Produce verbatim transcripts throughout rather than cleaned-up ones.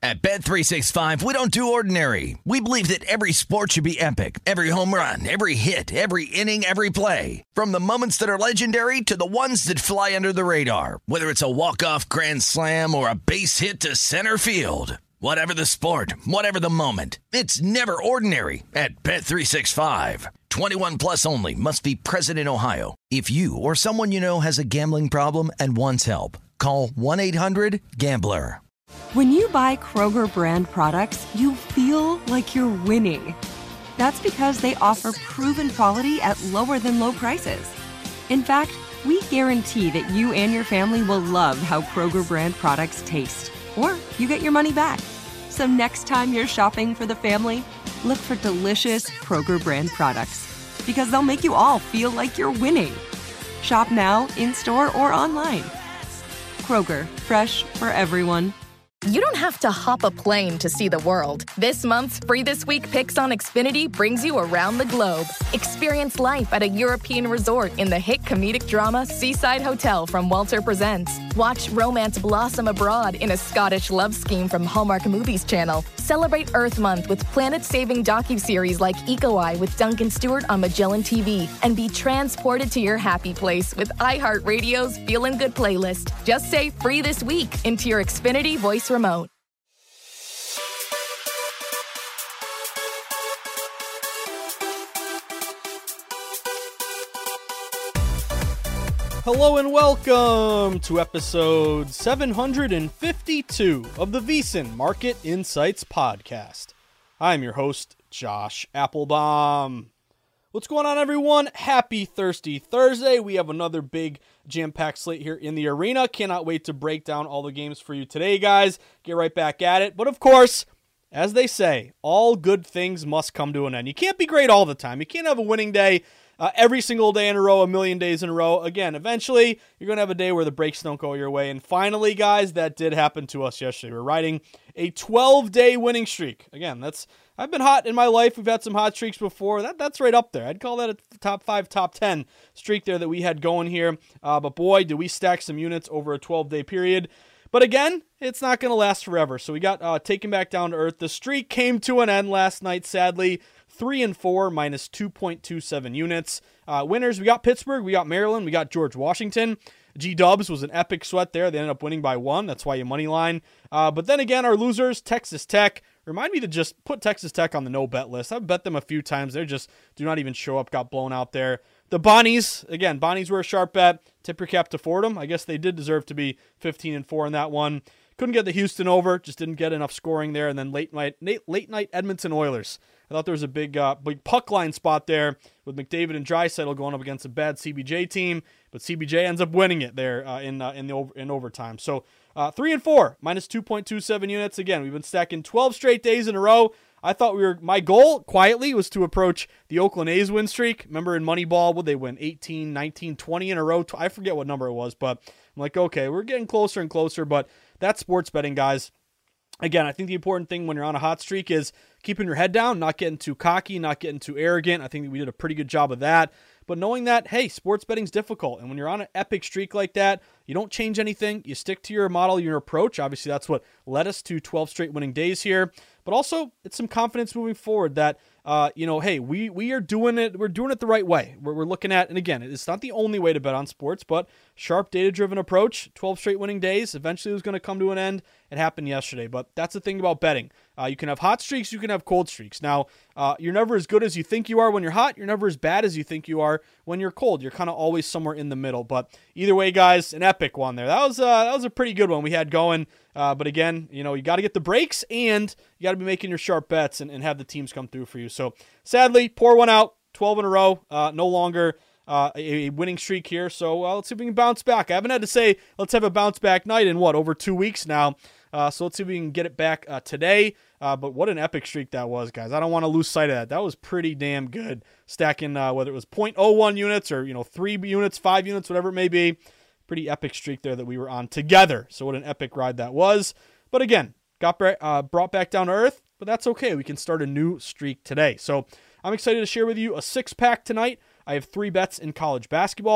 At Bet three sixty-five, we don't do ordinary. We believe that every sport should be epic. Every home run, every hit, every inning, every play. From the moments that are legendary to the ones that fly under the radar. Whether it's a walk-off grand slam or a base hit to center field. Whatever the sport, whatever the moment. It's never ordinary at Bet three sixty-five. twenty-one plus only. Must be present in Ohio. If you or someone you know has a gambling problem and wants help, call one eight hundred gambler. When you buy Kroger brand products, you feel like you're winning. That's because they offer proven quality at lower than low prices. In fact, we guarantee that you and your family will love how Kroger brand products taste, or you get your money back. So next time you're shopping for the family, look for delicious Kroger brand products, because they'll make you all feel like you're winning. Shop now, in-store, or online. Kroger, fresh for everyone. You don't have to hop a plane to see the world. This month's Free This Week Picks on Xfinity brings you around the globe. Experience life at a European resort in the hit comedic drama Seaside Hotel from Walter Presents. Watch romance blossom abroad in a Scottish love scheme from Hallmark Movies Channel. Celebrate Earth Month with planet-saving docuseries like Eco Eye with Duncan Stewart on Magellan T V. And be transported to your happy place with iHeartRadio's Feelin' Good playlist. Just say Free This Week into your Xfinity voice remote. Hello and welcome to episode seven hundred fifty-two of the VSiN Market Insights Podcast. I'm your host, Josh Applebaum. What's going on, everyone? Happy Thirsty Thursday. We have another big jam-packed slate here in the arena. Cannot wait to break down all the games for you today, guys. Get right back at it. But of course, as they say, all good things must come to an end. You can't be great all the time. You can't have a winning day Uh, every single day in a row, a million days in a row. Again, eventually, you're going to have a day where the breaks don't go your way. And finally, guys, that did happen to us yesterday. We're riding a twelve-day winning streak. Again, that's I've been hot in my life. We've had some hot streaks before. That That's right up there. I'd call that a top five, top ten streak there that we had going here. Uh, but boy, did we stack some units over a twelve-day period. But again, it's not going to last forever. So we got uh, taken back down to earth. The streak came to an end last night, sadly. Three and four, minus two point two seven units. Uh, winners, we got Pittsburgh, we got Maryland, we got George Washington. G-Dubs was an epic sweat there. They ended up winning by one. That's why you money line. Uh, but then again, our losers, Texas Tech. Remind me to just put Texas Tech on the no-bet list. I've bet them a few times. They just do not even show up, got blown out there. The Bonnies, again, Bonnies were a sharp bet. Tip your cap to Fordham. I guess they did deserve to be fifteen and four in that one. Couldn't get the Houston over, just didn't get enough scoring there. And then late night, late night Edmonton Oilers. I thought there was a big uh, big puck line spot there with McDavid and Draisaitl going up against a bad C B J team, but C B J ends up winning it there uh, in uh, in the over, in overtime. So uh, three and four, minus two point two seven units. Again, we've been stacking twelve straight days in a row. I thought we were my goal quietly was to approach the Oakland A's win streak. Remember in Moneyball, would they win eighteen, nineteen, twenty in a row? I forget what number it was, but I'm like, okay, we're getting closer and closer. But that's sports betting, guys. Again, I think the important thing when you're on a hot streak is keeping your head down, not getting too cocky, not getting too arrogant. I think we did a pretty good job of that. But knowing that, hey, sports betting's difficult. And when you're on an epic streak like that, you don't change anything. You stick to your model, your approach. Obviously, that's what led us to twelve straight winning days here. But also, it's some confidence moving forward that, uh, you know, hey, we we are doing it. We're doing it the right way. We're, we're looking at, and again, it's not the only way to bet on sports, but sharp data-driven approach, twelve straight winning days. Eventually, it was going to come to an end. It happened yesterday. But that's the thing about betting. Uh, you can have hot streaks. You can have cold streaks. Now, uh, you're never as good as you think you are when you're hot. You're never as bad as you think you are when you're cold. You're kind of always somewhere in the middle. But either way, guys, an epic one there. That was uh, that was a pretty good one we had going. Uh, but again, you know, you got to get the breaks and you got to be making your sharp bets and, and have the teams come through for you. So sadly, pour one out, twelve in a row, uh, no longer uh, a, a winning streak here. So uh, let's see if we can bounce back. I haven't had to say let's have a bounce back night in what, over two weeks now. Uh, so let's see if we can get it back uh, today. Uh, but what an epic streak that was, guys. I don't want to lose sight of that. That was pretty damn good. Stacking uh, whether it was zero point zero one units or, you know, three units, five units, whatever it may be. Pretty epic streak there that we were on together. So what an epic ride that was. But again, got uh, brought back down to earth, but that's okay. We can start a new streak today. So I'm excited to share with you a six-pack tonight. I have three bets in college basketball,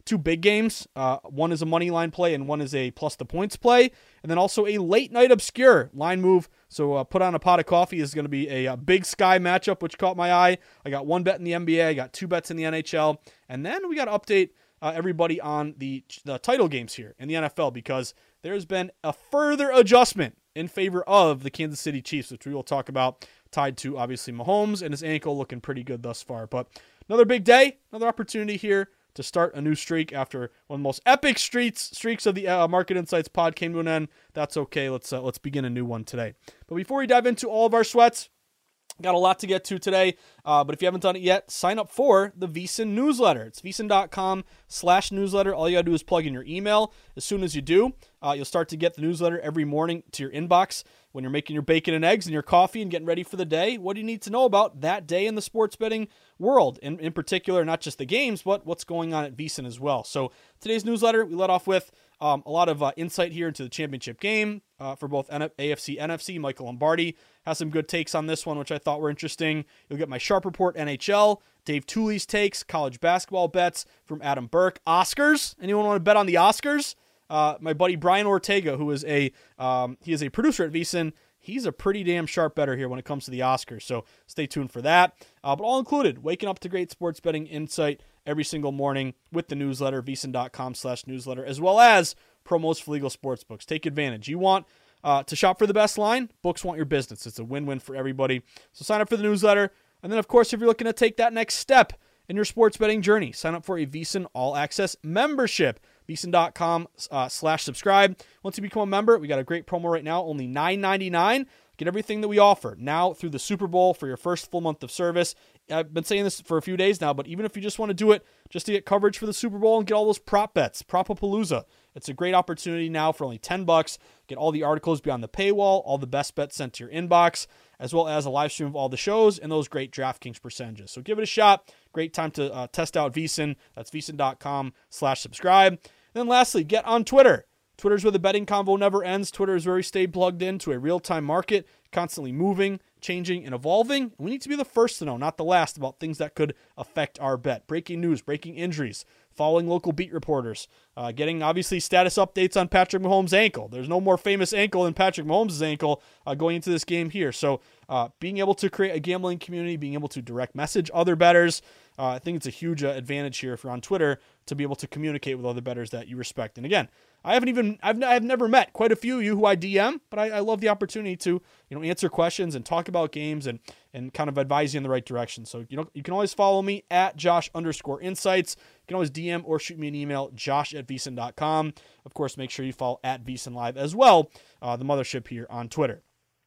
two big games. Uh, one is a money line play and one is a plus the points play. And then also a late night obscure line move. So uh, put on a pot of coffee is going to be a, a Big Sky matchup, which caught my eye. I got one bet in the N B A. I got two bets in the N H L. And then we got to update uh, everybody on the, the title games here in the N F L, because there's been a further adjustment in favor of the Kansas City Chiefs, which we will talk about, tied to obviously Mahomes and his ankle looking pretty good thus far. But another big day, another opportunity here to start a new streak after one of the most epic streaks streaks of the uh, Market Insights pod came to an end. That's okay. Let's uh, let's begin a new one today. But before we dive into all of our sweats, got a lot to get to today, uh, but if you haven't done it yet, sign up for the VSiN newsletter. It's VSiN.com slash newsletter. All you got to do is plug in your email. As soon as you do, uh, you'll start to get the newsletter every morning to your inbox when you're making your bacon and eggs and your coffee and getting ready for the day. What do you need to know about that day in the sports betting world? In, in particular, not just the games, but what's going on at VSiN as well. So today's newsletter, we let off with um, a lot of uh, insight here into the championship game uh, for both N- A F C, N F C. Michael Lombardi has some good takes on this one, which I thought were interesting. You'll get my Sharp Report N H L, Dave Tooley's takes, college basketball bets from Adam Burke, Oscars. Anyone want to bet on the Oscars? Uh, my buddy Brian Ortega, who is a um, he is a producer at VSiN, he's a pretty damn sharp bettor here when it comes to the Oscars. So stay tuned for that. Uh, but all included, waking up to great sports betting insight every single morning with the newsletter, VSiN.com slash newsletter, as well as promos for legal sportsbooks. Take advantage. You want uh, to shop for the best line? Books want your business. It's a win-win for everybody. So sign up for the newsletter. And then, of course, if you're looking to take that next step in your sports betting journey, sign up for a VSiN All Access membership. VSiN.com uh, slash subscribe. Once you become a member, we got a great promo right now, only nine ninety-nine. Get everything that we offer now through the Super Bowl for your first full month of service. I've been saying this for a few days now, but even if you just want to do it just to get coverage for the Super Bowl and get all those prop bets, Propapalooza, it's a great opportunity now for only ten bucks. Get all the articles beyond the paywall, all the best bets sent to your inbox, as well as a live stream of all the shows and those great DraftKings percentages. So give it a shot. Great time to uh, test out VSiN. That's VSiN.com slash subscribe. And then lastly, get on Twitter. Twitter's where the betting convo never ends. Twitter is where we stay plugged into a real-time market, constantly moving, changing, and evolving. We need to be the first to know, not the last, about things that could affect our bet. Breaking news, breaking injuries, following local beat reporters, uh, getting, obviously, status updates on Patrick Mahomes' ankle. There's no more famous ankle than Patrick Mahomes' ankle uh, going into this game here. So uh, being able to create a gambling community, being able to direct message other bettors, uh, I think it's a huge uh, advantage here if you're on Twitter to be able to communicate with other bettors that you respect. And again, I haven't even, I've, I've never met quite a few of you who I D M, but I, I love the opportunity to, you know, answer questions and talk about games and, and kind of advise you in the right direction. So, you know, you can always follow me at Josh underscore insights. You can always D M or shoot me an email, josh at vsin dot com. Of course, make sure you follow at VSiN Live as well, uh, the mothership here on Twitter.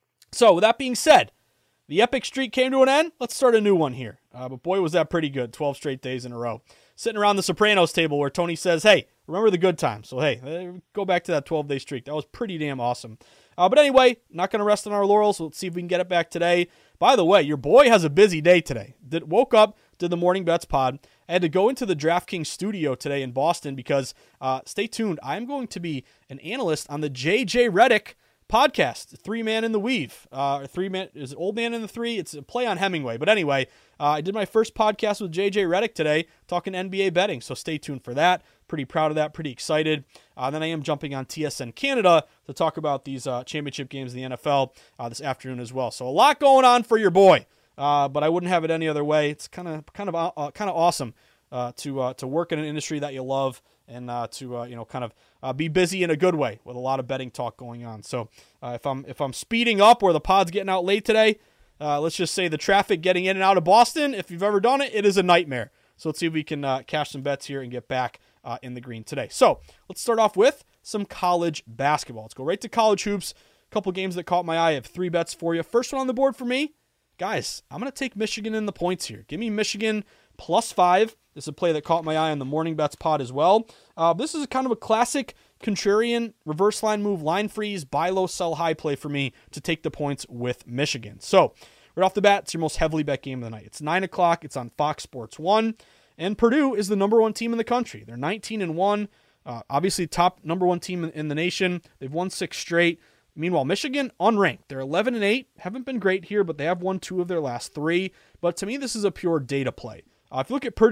So with that being said, the epic streak came to an end. Let's start a new one here. Uh, but boy, was that pretty good. twelve straight days in a row. Sitting around the Sopranos table where Tony says, hey, remember the good times. So, hey, go back to that twelve-day streak. That was pretty damn awesome. Uh, but anyway, not going to rest on our laurels. So let's see if we can get it back today. By the way, your boy has a busy day today. Did, woke up, did the Morning Bets pod. I had to go into the DraftKings studio today in Boston because, uh, stay tuned, I'm going to be an analyst on the J J Redick podcast, Three Man in the Weave. Uh, three man is it Old Man in the Three? It's a play on Hemingway. But anyway, uh, I did my first podcast with J J Redick today, talking N B A betting. So stay tuned for that. Pretty proud of that. Pretty excited. Uh, then I am jumping on T S N Canada to talk about these uh, championship games in the N F L uh, this afternoon as well. So a lot going on for your boy. Uh, but I wouldn't have it any other way. It's kind of kind of uh, kind of awesome uh, to uh, to work in an industry that you love. And uh, to uh, you know, kind of uh, be busy in a good way with a lot of betting talk going on. So uh, if I'm if I'm speeding up or the pod's getting out late today, uh, let's just say the traffic getting in and out of Boston, if you've ever done it, it is a nightmare. So let's see if we can uh, cash some bets here and get back uh, in the green today. So let's start off with some college basketball. Let's go right to college hoops. A couple games that caught my eye. I have three bets for you. First one on the board for me, guys, I'm going to take Michigan in the points here. Give me Michigan plus five. This is a play that caught my eye on the Morning Bets pod as well. Uh, this is a kind of a classic contrarian reverse line move, line freeze, buy low, sell high play for me to take the points with Michigan. So right off the bat, it's your most heavily bet game of the night. It's nine o'clock. It's on Fox Sports one. And Purdue is the number one team in the country. They're nineteen and one. Uh, obviously, top number one team in, in the nation. They've won six straight. Meanwhile, Michigan, unranked. They're eleven and eight. Haven't been great here, but they have won two of their last three. But to me, this is a pure data play. Uh, if you look at Purdue,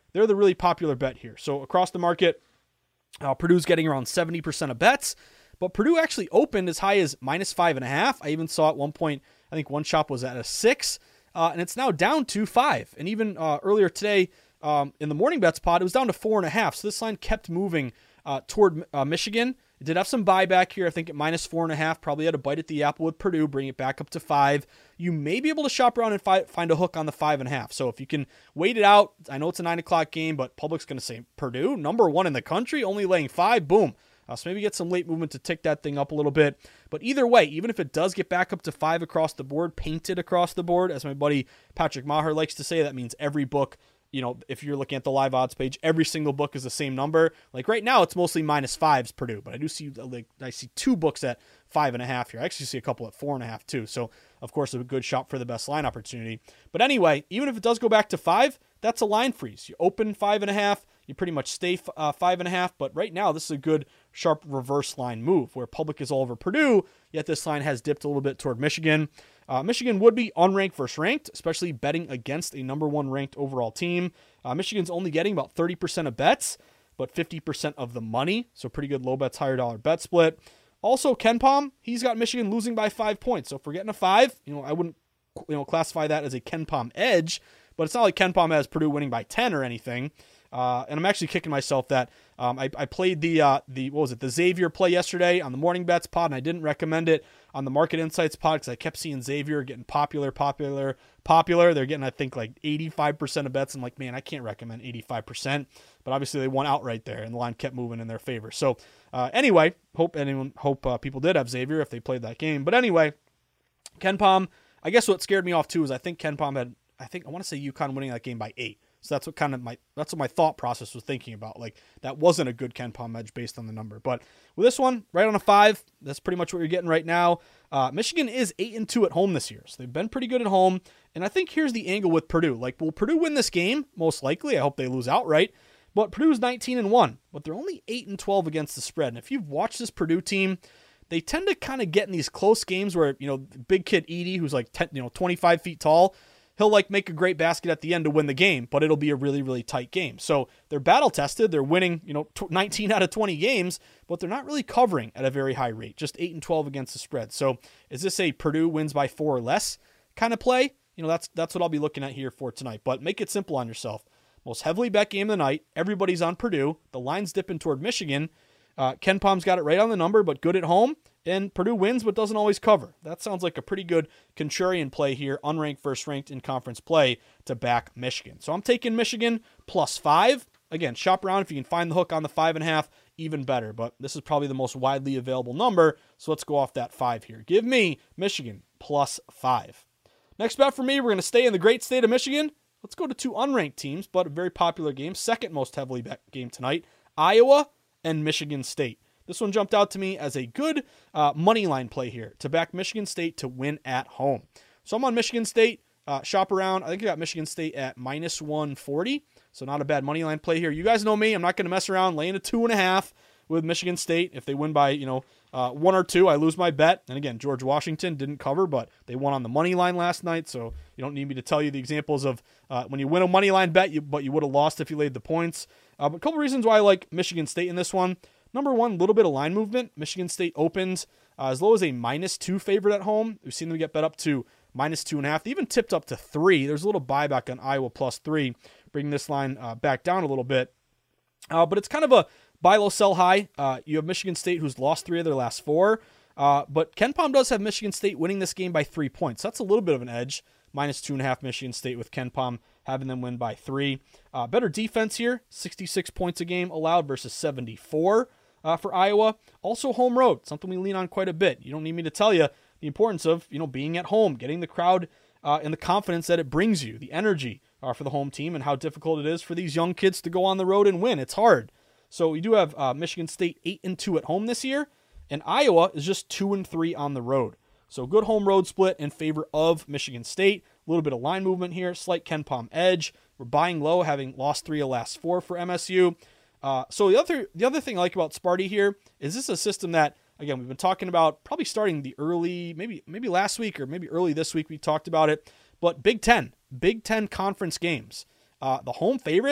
they're the really popular bet here. So across the market, uh, Purdue's getting around seventy percent of bets, but Purdue actually opened as high as minus five and a half. I even saw at one point, I think one shop was at a six, uh, and it's now down to five. And even uh, earlier today um, in the morning bets pod, it was down to four and a half. So this line kept moving uh, toward uh, Michigan. It did have some buyback here, I think at minus four and a half, probably had a bite at the apple with Purdue, bring it back up to five. You may be able to shop around and fi- find a hook on the five and a half. So if you can wait it out, I know it's a nine o'clock game, but public's going to say Purdue, number one in the country, only laying five, boom. Uh, so maybe get some late movement to tick that thing up a little bit. But either way, even if it does get back up to five across the board, painted across the board, as my buddy Patrick Maher likes to say, that means every book, you know, if you're looking at the live odds page, every single book is the same number. Like right now, it's mostly minus fives Purdue, but I do see like I see two books at five and a half here. I actually see a couple at four and a half too. So of course, a good shop for the best line opportunity. But anyway, even if it does go back to five, that's a line freeze. You open five and a half, you pretty much stay uh, five and a half. But right now, this is a good sharp reverse line move where public is all over Purdue, yet this line has dipped a little bit toward Michigan. Uh, Michigan would be unranked versus ranked, especially betting against a number one ranked overall team. Uh, Michigan's only getting about thirty percent of bets, but fifty percent of the money. So pretty good low bets, higher dollar bet split. Also, KenPom, he's got Michigan losing by five points. So if we're getting a five, you know, I wouldn't, you know, classify that as a KenPom edge, but it's not like KenPom has Purdue winning by ten or anything. Uh, and I'm actually kicking myself that um, I, I played the, uh, the what was it, the Xavier play yesterday on the Morning Bets pod, and I didn't recommend it on the Market Insights pod because I kept seeing Xavier getting popular, popular, popular. They're getting, I think, like eighty-five percent of bets. I'm like, man, I can't recommend eighty-five percent. But obviously they won outright there, and the line kept moving in their favor. So uh, anyway, hope anyone, hope uh, people did have Xavier if they played that game. But anyway, KenPom, I guess what scared me off too is I think KenPom had, I think I want to say UConn winning that game by eight. So that's what kind of my that's what my thought process was thinking about. Like that wasn't a good KenPom edge based on the number. But with this one, right on a five, that's pretty much what you're getting right now. Uh, Michigan is eight and two at home this year, so they've been pretty good at home. And I think here's the angle with Purdue. Like, will Purdue win this game? Most likely. I hope they lose outright. But Purdue's nineteen and one, but they're only eight and twelve against the spread. And if you've watched this Purdue team, they tend to kind of get in these close games where, you know, big kid Edey, who's like ten, you know, twenty-five feet tall, he'll like make a great basket at the end to win the game, but it'll be a really, really tight game. So they're battle tested. They're winning, you know, nineteen out of twenty games, but they're not really covering at a very high rate, just eight and twelve against the spread. So is this a Purdue wins by four or less kind of play? You know, that's, that's what I'll be looking at here for tonight, but make it simple on yourself. Most heavily bet game of the night. Everybody's on Purdue. The line's dipping toward Michigan. Uh, KenPom's got it right on the number, but good at home. And Purdue wins, but doesn't always cover. That sounds like a pretty good contrarian play here, unranked versus ranked in conference play to back Michigan. So I'm taking Michigan plus five. Again, shop around. If you can find the hook on the five and a half, even better. But this is probably the most widely available number. So let's go off that five here. Give me Michigan plus five. Next bet for me, we're going to stay in the great state of Michigan. Let's go to two unranked teams, but a very popular game. Second most heavily bet game tonight, Iowa and Michigan State. This one jumped out to me as a good uh, money line play here to back Michigan State to win at home. So I'm on Michigan State. Uh, shop around. I think I got Michigan State at minus one forty. So not a bad money line play here. You guys know me. I'm not going to mess around. Laying a two and a half with Michigan State. If they win by, you know, uh, one or two, I lose my bet. And again, George Washington didn't cover, but they won on the money line last night. So you don't need me to tell you the examples of uh, when you win a money line bet, you, but you would have lost if you laid the points. Uh, but a couple reasons why I like Michigan State in this one. Number one, a little bit of line movement. Michigan State opens uh, as low as a minus two favorite at home. We've seen them get bet up to minus two and a half. They even tipped up to three. There's a little buyback on Iowa plus three, bringing this line uh, back down a little bit. Uh, but it's kind of a buy low, sell high. Uh, you have Michigan State, who's lost three of their last four. Uh, but KenPom does have Michigan State winning this game by three points. That's a little bit of an edge. Minus two and a half Michigan State with KenPom having them win by three. Uh, better defense here. sixty-six points a game allowed versus seventy-four. Uh, for Iowa. Also home road, something we lean on quite a bit. You don't need me to tell you the importance of, you know, being at home, getting the crowd uh, and the confidence that it brings you, the energy uh, for the home team, and how difficult it is for these young kids to go on the road and win. It's hard. So we do have uh, Michigan State eight and two at home this year, and Iowa is just two and three on the road. So good home road split in favor of Michigan State. A little bit of line movement here, slight KenPom edge. We're buying low, having lost three of last four for M S U. Uh, so the other the other thing I like about Sparty here is this is a system that, again, we've been talking about probably starting the early, maybe maybe last week or maybe early this week we talked about it, but Big Ten, Big Ten conference games. Uh, the home favorites,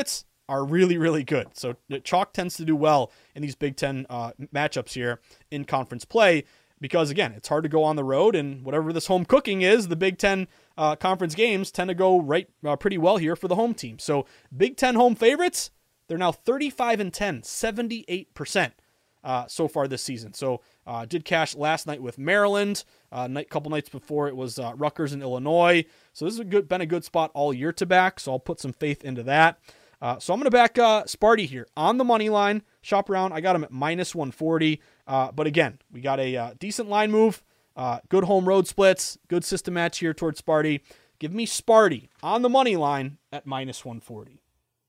are really, really good. So chalk tends to do well in these Big Ten uh, matchups here in conference play because, again, it's hard to go on the road, and whatever this home cooking is, the Big Ten uh, conference games tend to go right uh, pretty well here for the home team. So Big Ten home favorites, they're now thirty-five and ten, seventy-eight percent. Uh, so far this season. So uh, did cash last night with Maryland. A uh, night, couple nights before it was uh, Rutgers and Illinois. So this has a good, been a good spot all year to back. So I'll put some faith into that. Uh, so I'm going to back uh, Sparty here on the money line. Shop around. I got him at minus one forty. Uh, but again, we got a uh, decent line move. Uh, good home road splits. Good system match here towards Sparty. Give me Sparty on the money line at minus one forty.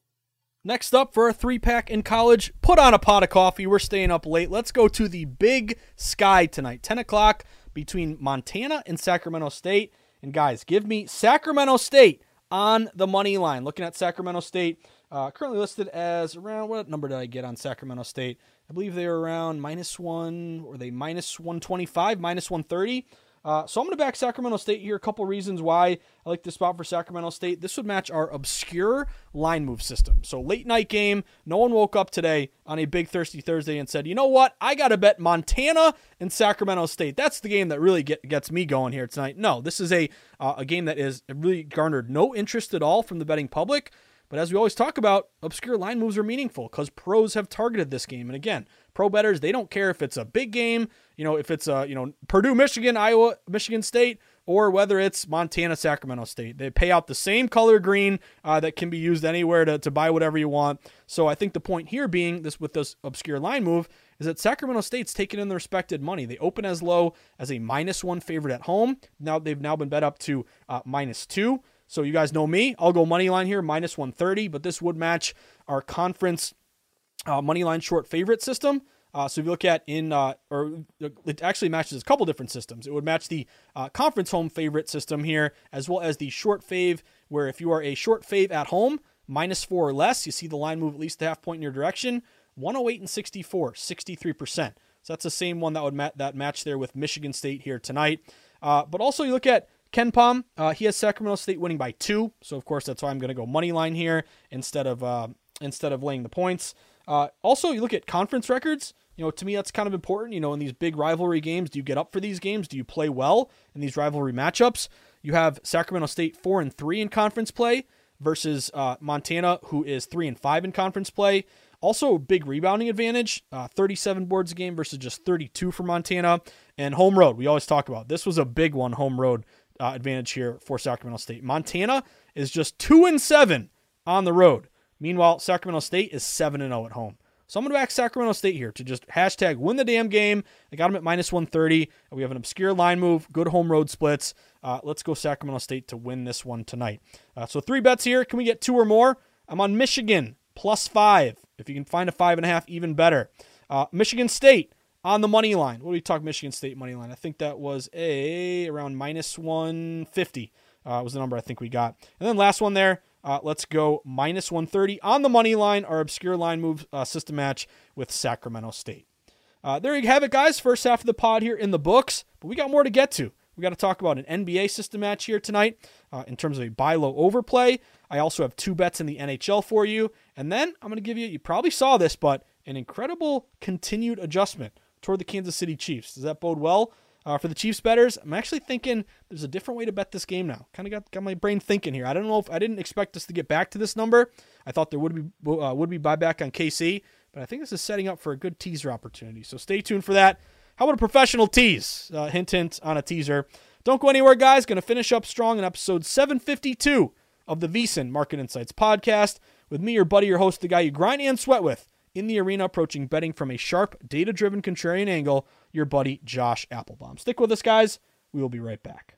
Next up for a three-pack in college, put on a pot of coffee. We're staying up late. Let's go to the Big Sky tonight. ten o'clock between Montana and Sacramento State. And guys, give me Sacramento State on the money line. Looking at Sacramento State, uh, currently listed as around, what number did I get on Sacramento State? I believe they were around minus one, or they minus one twenty-five, minus one thirty. Uh, so I'm going to back Sacramento State here. A couple reasons why I like this spot for Sacramento State. This would match our obscure line move system. So late night game, no one woke up today on a big Thirsty Thursday and said, you know what, I got to bet Montana and Sacramento State. That's the game that really get, gets me going here tonight. No, this is a, uh, a game that is really garnered no interest at all from the betting public. But as we always talk about, obscure line moves are meaningful because pros have targeted this game. And again, pro bettors, they don't care if it's a big game, you know, if it's a, you know, Purdue, Michigan, Iowa, Michigan State, or whether it's Montana, Sacramento State. They pay out the same color green uh, that can be used anywhere to, to buy whatever you want. So I think the point here being this with this obscure line move is that Sacramento State's taken in the respected money. They open as low as a minus one favorite at home. Now they've now been bet up to uh, minus two. So you guys know me. I'll go money line here, minus one thirty, but this would match our conference uh, money line short favorite system. Uh, so if you look at in, uh, or it actually matches a couple different systems. It would match the uh, conference home favorite system here, as well as the short fave, where if you are a short fave at home, minus four or less, you see the line move at least a half point in your direction, one oh eight and sixty-four, sixty-three percent. So that's the same one that would ma- that match there with Michigan State here tonight. Uh, but also you look at Ken Pom, uh, he has Sacramento State winning by two. So of course that's why I'm going to go money line here instead of uh, instead of laying the points. Uh, also, you look at conference records. You know, to me that's kind of important. You know, in these big rivalry games, do you get up for these games? Do you play well in these rivalry matchups? You have Sacramento State four and three in conference play versus uh, Montana, who is three and five in conference play. Also, big rebounding advantage, uh, thirty-seven boards a game versus just thirty-two for Montana. And home road, we always talk about. This was a big one, home road uh, advantage here for Sacramento State. Montana is just two and seven on the road. Meanwhile, Sacramento State is seven and oh at home. So I'm going to back Sacramento State here to just hashtag win the damn game. I got them at minus one thirty. We have an obscure line move, good home road splits. Uh, let's go Sacramento State to win this one tonight. Uh, so three bets here. Can we get two or more? I'm on Michigan, plus five. If you can find a five and a half, even better. Uh, Michigan State on the money line. What do we talk Michigan State money line? I think that was a around minus one fifty uh, was the number I think we got. And then last one there. Uh, let's go minus one thirty on the money line, our obscure line move uh, system match with Sacramento State. Uh, there you have it, guys. First half of the pod here in the books, but we got more to get to. We got to talk about an N B A system match here tonight uh, in terms of a buy low overplay. I also have two bets in the N H L for you. And then I'm going to give you, you probably saw this, but an incredible continued adjustment toward the Kansas City Chiefs. Does that bode well uh, for the Chiefs bettors? I'm actually thinking there's a different way to bet this game now. Kind of got, got my brain thinking here. I don't know if I didn't expect us to get back to this number. I thought there would be uh, would be buyback on K C, but I think this is setting up for a good teaser opportunity. So stay tuned for that. How about a professional tease? Uh, hint, hint on a teaser. Don't go anywhere, guys. Going to finish up strong in episode seven fifty-two of the VSiN Market Insights podcast with me, your buddy, your host, the guy you grind and sweat with in the arena, approaching betting from a sharp, data-driven contrarian angle, your buddy, Josh Applebaum. Stick with us, guys. We will be right back.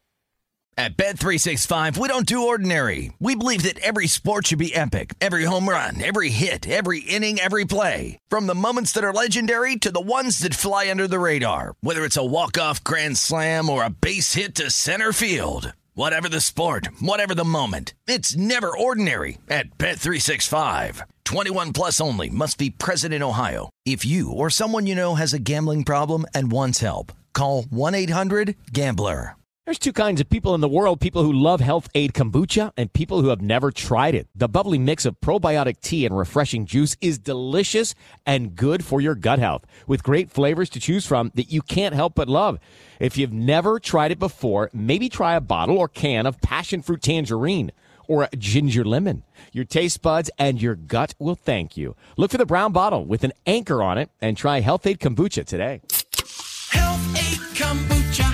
At Bet three sixty-five, we don't do ordinary. We believe that every sport should be epic. Every home run, every hit, every inning, every play. From the moments that are legendary to the ones that fly under the radar. Whether it's a walk-off grand slam or a base hit to center field. Whatever the sport, whatever the moment. It's never ordinary at Bet three sixty-five. twenty-one plus only. Must be present in Ohio. If you or someone you know has a gambling problem and wants help, call one eight hundred gambler. There's two kinds of people in the world, people who love Health Aid Kombucha and people who have never tried it. The bubbly mix of probiotic tea and refreshing juice is delicious and good for your gut health, with great flavors to choose from that you can't help but love. If you've never tried it before, maybe try a bottle or can of passion fruit tangerine or a ginger lemon. Your taste buds and your gut will thank you. Look for the brown bottle with an anchor on it and try Health Aid Kombucha today. Health Aid Kombucha.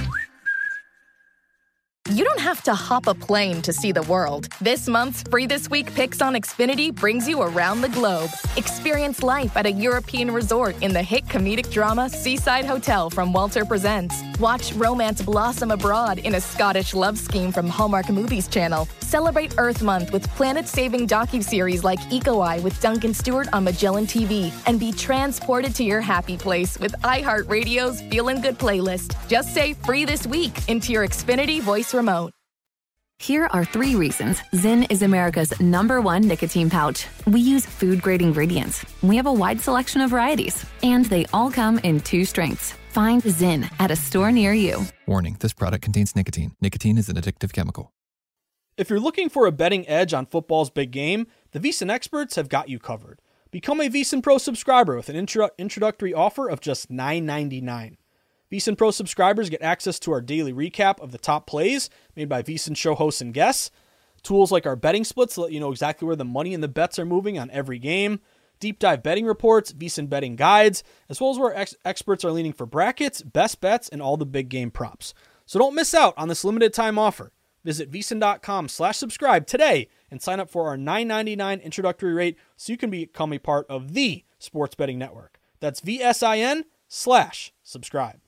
You don't have to hop a plane to see the world. This month's Free This Week Picks on Xfinity brings you around the globe. Experience life at a European resort in the hit comedic drama Seaside Hotel from Walter Presents. Watch romance blossom abroad in a Scottish love scheme from Hallmark Movies Channel. Celebrate Earth Month with planet-saving docuseries like Eco Eye with Duncan Stewart on Magellan T V. And be transported to your happy place with iHeartRadio's Feelin' Good playlist. Just say Free This Week into your Xfinity voice remote. Here are three reasons Zyn is America's number one nicotine pouch. We use food-grade ingredients. We have a wide selection of varieties. And they all come in two strengths. Find Zyn at a store near you. Warning, this product contains nicotine. Nicotine is an addictive chemical. If you're looking for a betting edge on football's big game, the VSiN experts have got you covered. Become a VSiN Pro subscriber with an intro- introductory offer of just nine ninety-nine. VSiN Pro subscribers get access to our daily recap of the top plays made by VSiN show hosts and guests, tools like our betting splits to let you know exactly where the money and the bets are moving on every game, deep dive betting reports, VSiN betting guides, as well as where ex- experts are leaning for brackets, best bets, and all the big game props. So don't miss out on this limited time offer. Visit VSiN.com slash subscribe today and sign up for our nine ninety-nine introductory rate so you can become a part of the sports betting network. That's VSIN slash subscribe.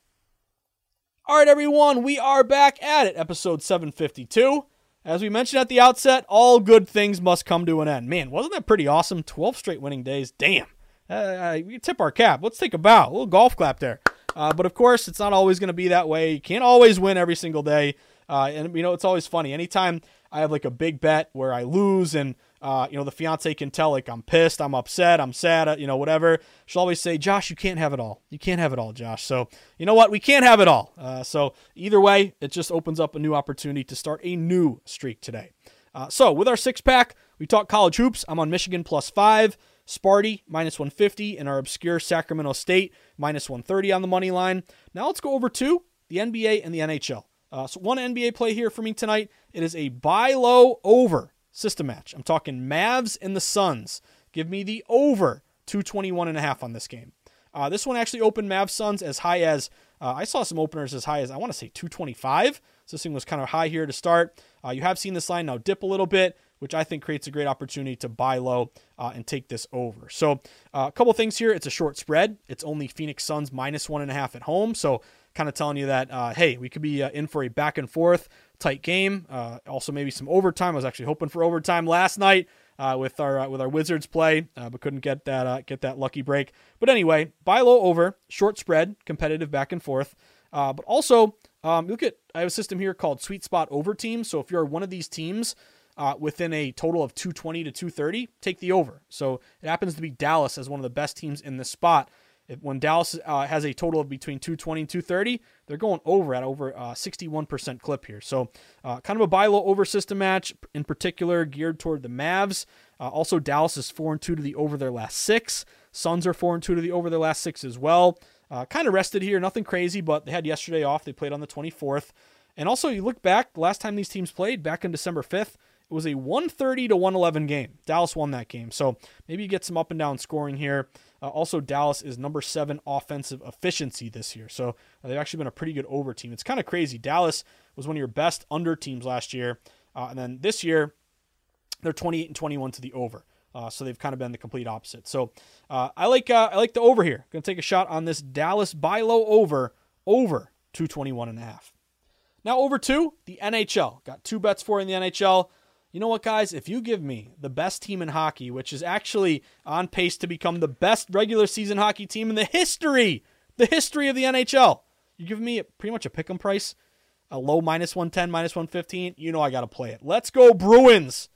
All right, everyone, we are back at it, episode seven fifty-two. As we mentioned at the outset, all good things must come to an end. Man, wasn't that pretty awesome? twelve straight winning days. Damn. Uh, we tip our cap. Let's take a bow. A little golf clap there. Uh, but, of course, it's not always going to be that way. You can't always win every single day. Uh, and, you know, it's always funny. Anytime I have, like, a big bet where I lose and, uh, you know, the fiance can tell, like, I'm pissed, I'm upset, I'm sad, you know, whatever. She'll always say, Josh, you can't have it all. You can't have it all, Josh. So, you know what? We can't have it all. Uh, so, either way, it just opens up a new opportunity to start a new streak today. Uh, so, with our six-pack, we talk college hoops. I'm on Michigan plus five, Sparty minus one fifty, and our obscure Sacramento State minus one thirty on the money line. Now, let's go over to the N B A and the N H L. Uh, so one N B A play here for me tonight. It is a buy low over system match. I'm talking Mavs and the Suns. Give me the over two twenty-one and a half on this game. Uh, this one actually opened Mavs Suns as high as, uh, I saw some openers as high as, I want to say two twenty-five. So this thing was kind of high here to start. Uh, you have seen this line now dip a little bit, which I think creates a great opportunity to buy low uh, and take this over. So uh, a couple things here. It's a short spread. It's only Phoenix Suns minus one and a half at home. So kind of telling you that, uh, hey, we could be uh, in for a back and forth tight game. Uh, also maybe some overtime. I was actually hoping for overtime last night uh, with our uh, with our Wizards play, uh, but couldn't get that uh, get that lucky break. But anyway, buy low over, short spread, competitive back and forth. Uh, but also, um, look at, I have a system here called Sweet Spot Over Team. So if you're one of these teams uh, within a total of two twenty to two thirty, take the over. So it happens to be Dallas as one of the best teams in this spot. If, when Dallas uh, has a total of between two twenty and two thirty, they're going over at over uh, sixty-one percent clip here. So uh, kind of a buy low over system match, in particular geared toward the Mavs. Uh, also, Dallas is four and two to the over their last six. Suns are four and two to the over their last six as well. Uh, kind of rested here, nothing crazy, but they had yesterday off. They played on the twenty-fourth. And also, you look back, the last time these teams played, back on December fifth, it was a one thirty to one eleven game. Dallas won that game. So maybe you get some up and down scoring here. Uh, also, Dallas is number seven offensive efficiency this year. So uh, they've actually been a pretty good over team. It's kind of crazy. Dallas was one of your best under teams last year. Uh, and then this year, they're twenty-eight and twenty-one to the over. Uh, so they've kind of been the complete opposite. So uh, I like uh, I like the over here. Going to take a shot on this Dallas buy low over, over two twenty-one and a half. Now over to the N H L. Got two bets for in the N H L. You know what, guys? If you give me the best team in hockey, which is actually on pace to become the best regular season hockey team in the history, the history of the N H L, you give me pretty much a pick'em price, a low minus one ten, minus one fifteen, you know I got to play it. Let's go Bruins.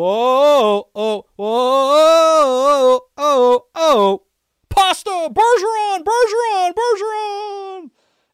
Whoa, oh, whoa, oh, oh. Pasta, Bergeron, Bergeron, Bergeron.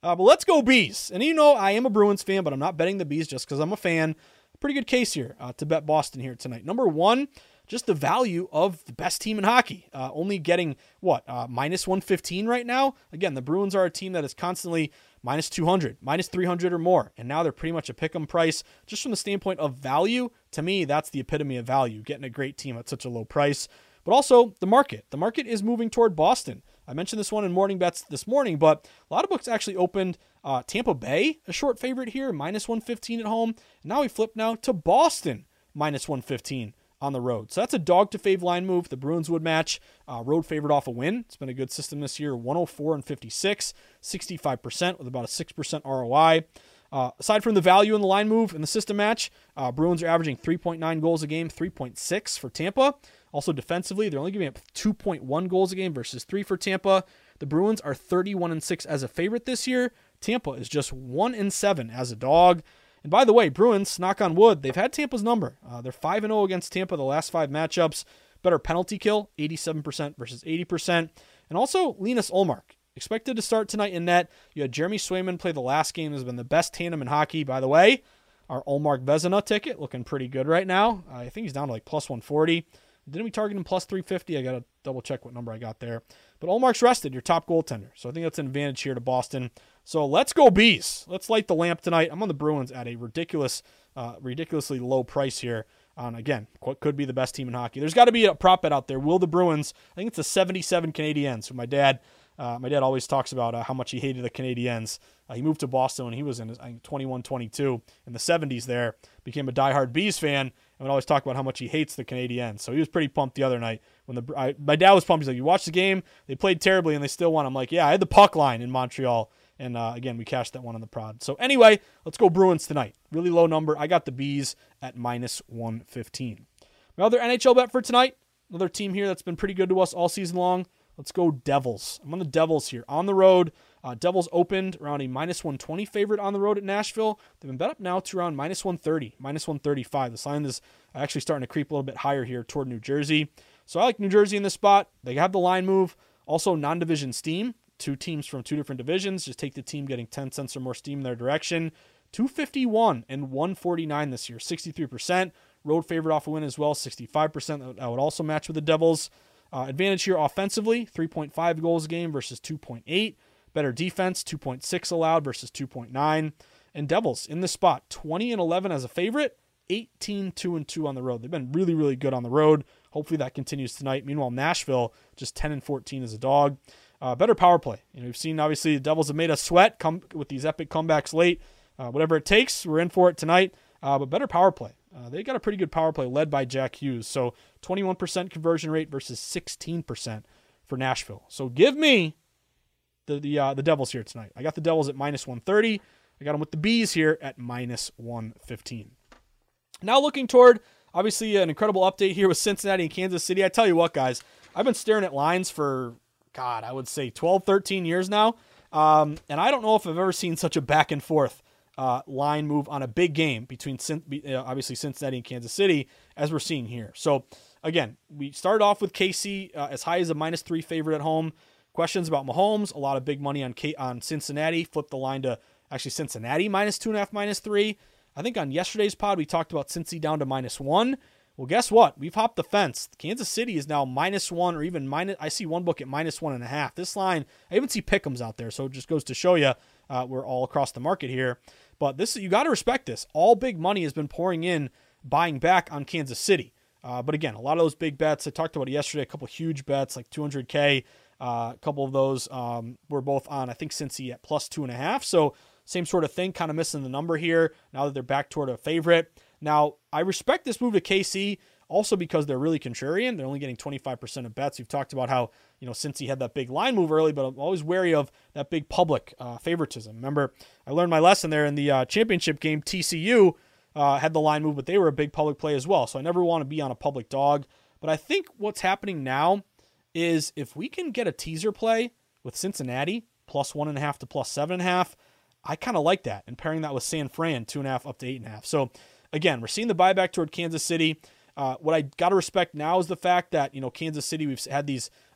Uh, but let's go Bees. And you know I am a Bruins fan, but I'm not betting the Bees just because I'm a fan. Pretty good case here uh, to bet Boston here tonight. Number one, just the value of the best team in hockey. Uh, only getting, what, uh, minus one fifteen right now? Again, the Bruins are a team that is constantly minus two hundred, minus three hundred or more. And now they're pretty much a pick-em price. Just from the standpoint of value, to me, that's the epitome of value, getting a great team at such a low price. But also the market. The market is moving toward Boston. I mentioned this one in morning bets this morning, but a lot of books actually opened uh, Tampa Bay, a short favorite here, minus one fifteen at home. Now we flip now to Boston, minus one fifteen on the road. So that's a dog to fave line move. The Bruins would match. Uh, road favorite off a win. It's been a good system this year, one oh four and fifty-six, sixty-five percent with about a six percent R O I. Uh, aside from the value in the line move in the system match, uh, Bruins are averaging three point nine goals a game, three point six for Tampa. Also defensively, they're only giving up two point one goals a game versus three for Tampa. The Bruins are thirty-one and six as a favorite this year. Tampa is just one and seven as a dog. And by the way, Bruins, knock on wood, they've had Tampa's number. Uh, they're five and oh against Tampa the last five matchups. Better penalty kill, eighty-seven percent versus eighty percent. And also Linus Ullmark, expected to start tonight in net. You had Jeremy Swayman play the last game. Has been the best tandem in hockey, by the way. Our Ullmark Vezina ticket looking pretty good right now. Uh, I think he's down to like plus one forty. Didn't we target him plus three fifty? I got to double check what number I got there. But Ullmark's rested, your top goaltender. So I think that's an advantage here to Boston. So let's go Bees. Let's light the lamp tonight. I'm on the Bruins at a ridiculous, uh, ridiculously low price here on, again, what could be the best team in hockey. There's got to be a prop bet out there. Will the Bruins, I think it's a seventy-seven Canadiens, who my dad uh, my dad always talks about uh, how much he hated the Canadiens. Uh, he moved to Boston when he was in I think twenty-one, twenty-two in the seventies there, became a diehard Bees fan, and would always talk about how much he hates the Canadiens. So he was pretty pumped the other night. when the I, My dad was pumped. He's like, you watched the game, they played terribly, and they still won. I'm like, yeah, I had the puck line in Montreal. And uh, again, we cashed that one on the prod. So anyway, let's go Bruins tonight. Really low number. I got the Bees at minus one fifteen. My other N H L bet for tonight, another team here that's been pretty good to us all season long. Let's go Devils. I'm on the Devils here. On the road, uh, Devils opened around a minus one twenty favorite on the road at Nashville. They've been bet up now to around minus one thirty, minus one thirty-five. The line is actually starting to creep a little bit higher here toward New Jersey. So I like New Jersey in this spot. They have the line move. Also, non-division steam. Two teams from two different divisions. Just take the team getting ten cents or more steam in their direction. two fifty-one and one forty-nine this year, sixty-three percent. Road favorite off a win as well, sixty-five percent. That would also match with the Devils. Uh, advantage here offensively, three point five goals a game versus two point eight. Better defense, two point six allowed versus two point nine. And Devils in this spot, twenty and eleven as a favorite, eighteen two and two on the road. They've been really, really good on the road. Hopefully that continues tonight. Meanwhile, Nashville, just ten and fourteen as a dog. Uh, better power play. You know, we've seen, obviously, the Devils have made us sweat come with these epic comebacks late. Uh, whatever it takes, we're in for it tonight. Uh, but better power play. Uh, they got a pretty good power play led by Jack Hughes. So twenty-one percent conversion rate versus sixteen percent for Nashville. So give me the the uh, the Devils here tonight. I got the Devils at minus one thirty. I got them with the Bees here at minus one fifteen. Now looking toward, obviously, an incredible update here with Cincinnati and Kansas City. I tell you what, guys, I've been staring at lines for, God, I would say twelve, thirteen years now. Um, and I don't know if I've ever seen such a back and forth Uh, line move on a big game between uh, obviously Cincinnati and Kansas City as we're seeing here. So again, we started off with K C uh, as high as a minus three favorite at home. Questions about Mahomes, a lot of big money on K- on Cincinnati. Flipped the line to actually Cincinnati minus two and a half, minus three. I think on yesterday's pod we talked about Cincy down to minus one. Well, guess what? We've hopped the fence. Kansas City is now minus one or even minus. I see one book at minus one and a half. This line, I even see pick'ems out there, so it just goes to show you uh, we're all across the market here. But this, you got to respect this. All big money has been pouring in, buying back on Kansas City. Uh, but again, a lot of those big bets, I talked about it yesterday, a couple huge bets like two hundred K. Uh, a couple of those um, were both on, I think, Cincy at plus two and a half. So same sort of thing, kind of missing the number here now that they're back toward a favorite. Now, I respect this move to K C also because they're really contrarian. They're only getting twenty-five percent of bets. We've talked about how, you know, since he had that big line move early, but I'm always wary of that big public uh, favoritism. Remember, I learned my lesson there in the uh, championship game. T C U uh, had the line move, but they were a big public play as well. So I never want to be on a public dog. But I think what's happening now is if we can get a teaser play with Cincinnati, plus one and a half to plus seven and a half, I kind of like that. And pairing that with San Fran, two and a half up to eight and a half. So again, we're seeing the buyback toward Kansas City. Uh, what I got to respect now is the fact that, you know, Kansas City, we've had these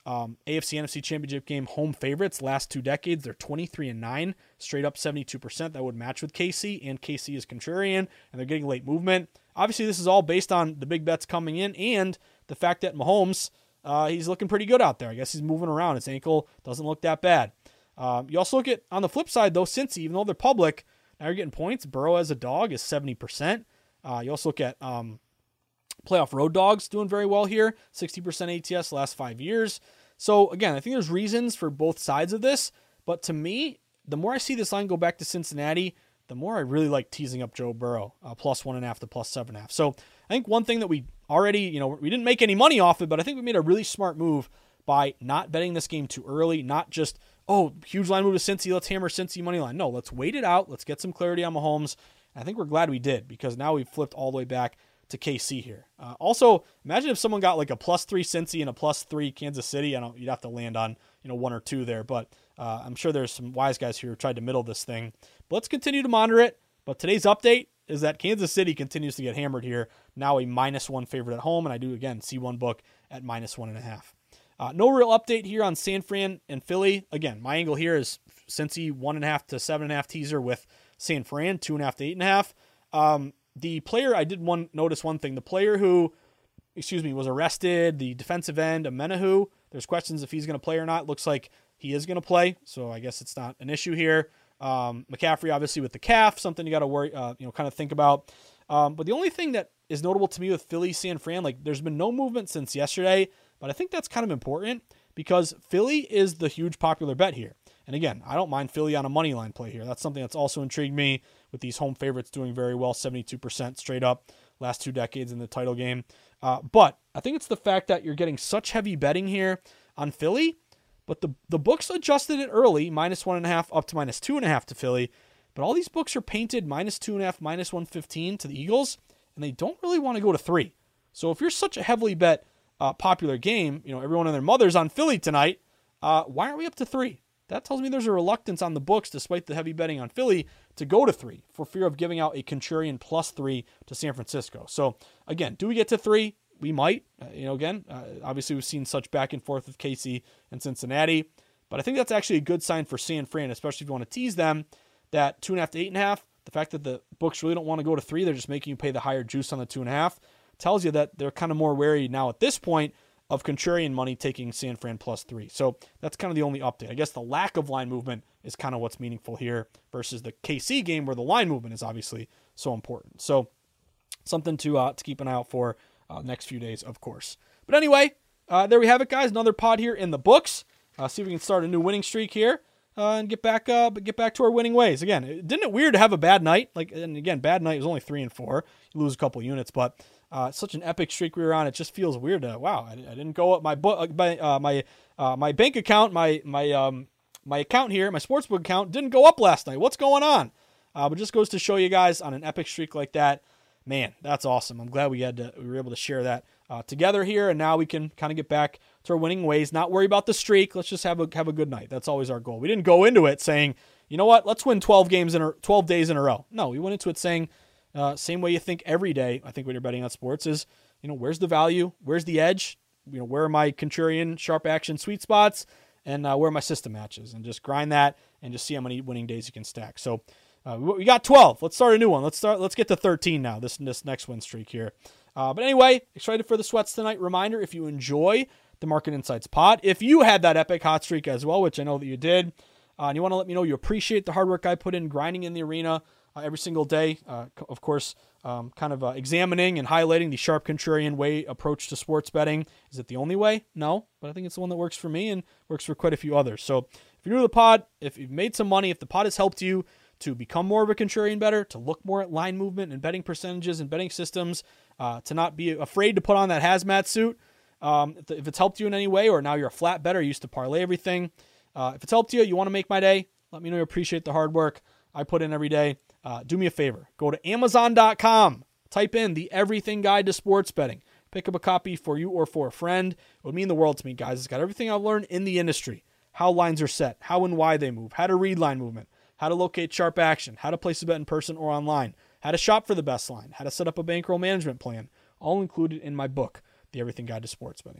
Um, A F C N F C Championship game home favorites last two decades. They're twenty-three and nine, straight up seventy-two percent. That would match with K C, and K C is contrarian, and they're getting late movement. Obviously, this is all based on the big bets coming in and the fact that Mahomes, uh, he's looking pretty good out there. I guess he's moving around. His ankle doesn't look that bad. Um, you also look at, on the flip side, though, Cincy, even though they're public, now you're getting points. Burrow as a dog is seventy percent. Uh, you also look at um, playoff road dogs doing very well here, sixty percent A T S the last five years. So, again, I think there's reasons for both sides of this, but to me, the more I see this line go back to Cincinnati, the more I really like teasing up Joe Burrow, uh, plus one and a half to plus seven and a half. So I think one thing that we already, you know, we didn't make any money off it, but I think we made a really smart move by not betting this game too early, not just, oh, huge line move to Cincy, let's hammer Cincy money line. No, let's wait it out. Let's get some clarity on Mahomes. And I think we're glad we did, because now we've flipped all the way back to K C here. Uh, also, imagine if someone got like a plus three Cincy and a plus three Kansas City. I don't, you'd have to land on, you know, one or two there, but uh, I'm sure there's some wise guys here who tried to middle this thing. But let's continue to monitor it. But today's update is that Kansas City continues to get hammered here. Now a minus one favorite at home, and I do again see one book at minus one and a half. Uh, no real update here on San Fran and Philly. Again, my angle here is Cincy one and a half to seven and a half teaser with San Fran two and a half to eight and a half. Um, The player, I did one notice one thing. The player who, excuse me, was arrested, the defensive end, Amenahu, there's questions if he's going to play or not. Looks like he is going to play, so I guess it's not an issue here. Um, McCaffrey, obviously, with the calf, something you got to worry, uh, you know, kind of think about. Um, but the only thing that is notable to me with Philly, San Fran, like there's been no movement since yesterday, but I think that's kind of important because Philly is the huge popular bet here. And again, I don't mind Philly on a money line play here. That's something that's also intrigued me with these home favorites doing very well, seventy-two percent straight up last two decades in the title game. Uh, but I think it's the fact that you're getting such heavy betting here on Philly, but the, the books adjusted it early, minus one and a half up to minus two and a half to Philly. But all these books are painted minus two and a half, minus one fifteen to the Eagles, and they don't really want to go to three. So if you're such a heavily bet uh, popular game, you know, everyone and their mother's on Philly tonight, uh, why aren't we up to three? That tells me there's a reluctance on the books, despite the heavy betting on Philly, to go to three for fear of giving out a contrarian plus three to San Francisco. So, again, do we get to three? We might. Uh, you know, again, uh, obviously we've seen such back and forth with K C and Cincinnati. But I think that's actually a good sign for San Fran, especially if you want to tease them, that two and a half to eight and a half, the fact that the books really don't want to go to three, they're just making you pay the higher juice on the two and a half, tells you that they're kind of more wary now at this point of contrarian money taking San Fran plus three. So that's kind of the only update. I guess the lack of line movement is kind of what's meaningful here versus the K C game where the line movement is obviously so important. So something to uh, to keep an eye out for uh, next few days, of course. But anyway, uh, there we have it, guys. Another pod here in the books. Uh, see if we can start a new winning streak here uh, and get back uh, get back to our winning ways. Again, didn't it weird to have a bad night? Like, and again, bad night was only three and four. You lose a couple units, but Uh, such an epic streak we were on. It just feels weird. To, wow, I, I didn't go up my book, my uh, my uh, my bank account, my my um my account here, my sportsbook account didn't go up last night. What's going on? Uh, but just goes to show you guys on an epic streak like that, man, that's awesome. I'm glad we had to, we were able to share that uh, together here, and now we can kind of get back to our winning ways. Not worry about the streak. Let's just have a have a good night. That's always our goal. We didn't go into it saying, you know what, let's win twelve games in a, twelve days in a row. No, we went into it saying. Uh, same way you think every day, I think when you're betting on sports is, you know, where's the value? Where's the edge? You know, where are my contrarian sharp action sweet spots? And uh, where are my system matches? And just grind that and just see how many winning days you can stack. So uh, we got twelve. Let's start a new one. Let's start. Let's get to thirteen now, this, this next win streak here. Uh, but anyway, excited for the sweats tonight. Reminder, if you enjoy the Market Insights pod, if you had that epic hot streak as well, which I know that you did, uh, and you want to let me know you appreciate the hard work I put in grinding in the arena, Uh, every single day, uh, of course, um, kind of uh, examining and highlighting the sharp contrarian way approach to sports betting. Is it the only way? No, but I think it's the one that works for me and works for quite a few others. So if you're new to the pod, if you've made some money, if the pod has helped you to become more of a contrarian bettor, to look more at line movement and betting percentages and betting systems, uh, to not be afraid to put on that hazmat suit, um, if, if it's helped you in any way, or now you're a flat bettor, used to parlay everything, uh, if it's helped you, you want to make my day, let me know you appreciate the hard work I put in every day. Uh, do me a favor. Go to amazon dot com. Type in the Everything Guide to Sports Betting. Pick up a copy for you or for a friend. It would mean the world to me, guys. It's got everything I've learned in the industry. How lines are set. How and why they move. How to read line movement. How to locate sharp action. How to place a bet in person or online. How to shop for the best line. How to set up a bankroll management plan. All included in my book, The Everything Guide to Sports Betting.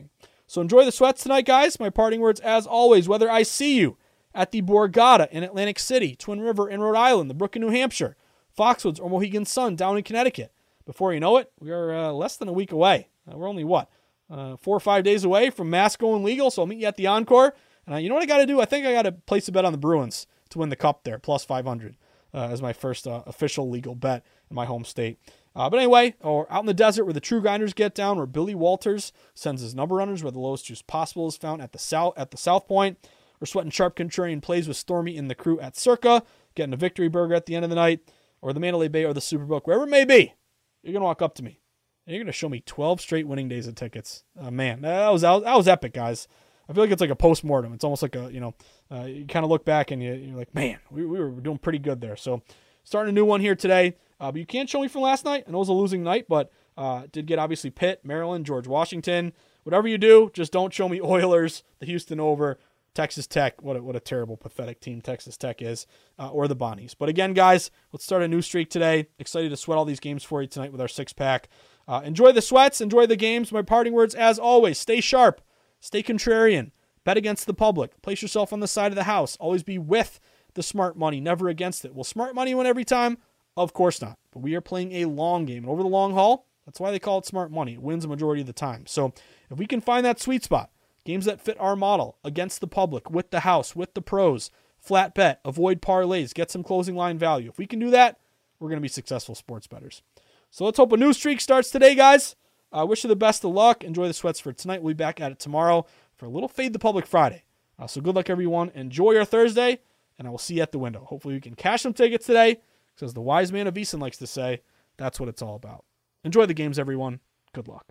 So enjoy the sweats tonight, guys. My parting words, as always, whether I see you at the Borgata in Atlantic City, Twin River in Rhode Island, the Brook in New Hampshire, Foxwoods or Mohegan Sun down in Connecticut. Before you know it, we are uh, less than a week away. Uh, we're only, what, uh, four or five days away from mass going legal, so I'll meet you at the Encore. And uh, you know what I got to do? I think I got to place a bet on the Bruins to win the Cup there, plus five hundred, uh, as my first uh, official legal bet in my home state. Uh, but anyway, or out in the desert where the true grinders get down, where Billy Walters sends his number runners where the lowest juice possible is found at the south at the South Point. We're sweating Sharp Contrarian plays with Stormy and the crew at Circa, getting a victory burger at the end of the night, or the Mandalay Bay or the Superbook, wherever it may be. You're going to walk up to me, and you're going to show me twelve straight winning days of tickets. Uh, man, that was, that was epic, guys. I feel like it's like a post-mortem. It's almost like a, you know, uh, you kind of look back and you, you're like, man, we, we were doing pretty good there. So starting a new one here today. Uh, but you can't show me from last night. I know it was a losing night, but uh, did get obviously Pitt, Maryland, George Washington. Whatever you do, just don't show me Oilers, the Houston over, Texas Tech. What a, what a terrible, pathetic team Texas Tech is, uh, or the Bonnies. But again, guys, let's start a new streak today. Excited to sweat all these games for you tonight with our six-pack. Uh, enjoy the sweats. Enjoy the games. My parting words, as always, stay sharp. Stay contrarian. Bet against the public. Place yourself on the side of the house. Always be with the smart money, never against it. Will smart money win every time? Of course not. But we are playing a long game. And over the long haul, that's why they call it smart money. It wins the majority of the time. So if we can find that sweet spot, games that fit our model, against the public, with the house, with the pros, flat bet, avoid parlays, get some closing line value. If we can do that, we're going to be successful sports bettors. So let's hope a new streak starts today, guys. I uh, wish you the best of luck. Enjoy the sweats for tonight. We'll be back at it tomorrow for a little Fade the Public Friday. Uh, so good luck, everyone. Enjoy your Thursday, and I will see you at the window. Hopefully we can cash some tickets today, because as the wise man of Eason likes to say, that's what it's all about. Enjoy the games, everyone. Good luck.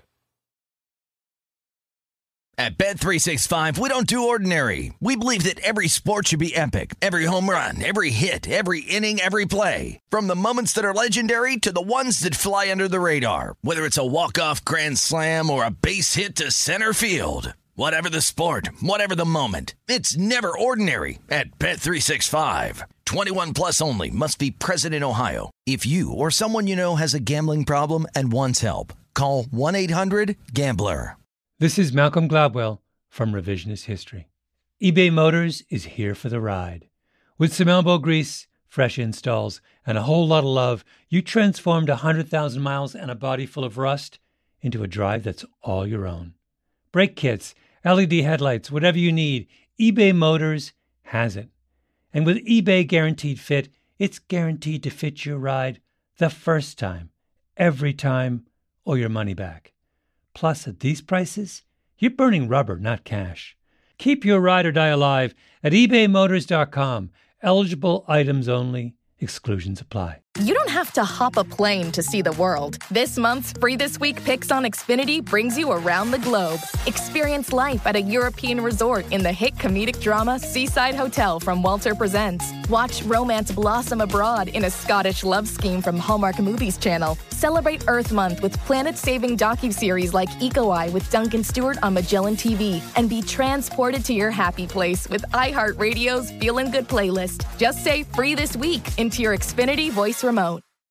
At Bet three sixty-five, we don't do ordinary. We believe that every sport should be epic. Every home run, every hit, every inning, every play. From the moments that are legendary to the ones that fly under the radar. Whether it's a walk-off grand slam or a base hit to center field. Whatever the sport, whatever the moment. It's never ordinary at Bet three sixty-five. twenty-one plus only. Must be present in Ohio. If you or someone you know has a gambling problem and wants help, call one eight hundred gambler. This is Malcolm Gladwell from Revisionist History. eBay Motors is here for the ride. With some elbow grease, fresh installs, and a whole lot of love, you transformed one hundred thousand miles and a body full of rust into a drive that's all your own. Brake kits, L E D headlights, whatever you need, eBay Motors has it. And with eBay Guaranteed Fit, it's guaranteed to fit your ride the first time, every time, or your money back. Plus, at these prices, you're burning rubber, not cash. Keep your ride or die alive at ebay motors dot com. Eligible items only. Exclusions apply. You don't have to hop a plane to see the world. This month's Free This Week Picks on Xfinity brings you around the globe. Experience life at a European resort in the hit comedic drama Seaside Hotel from Walter Presents. Watch romance blossom abroad in a Scottish love scheme from Hallmark Movies Channel. Celebrate Earth Month with planet-saving docuseries like Eco Eye with Duncan Stewart on Magellan T V. And be transported to your happy place with iHeartRadio's Feelin' Good playlist. Just say Free This Week into your Xfinity voice remote.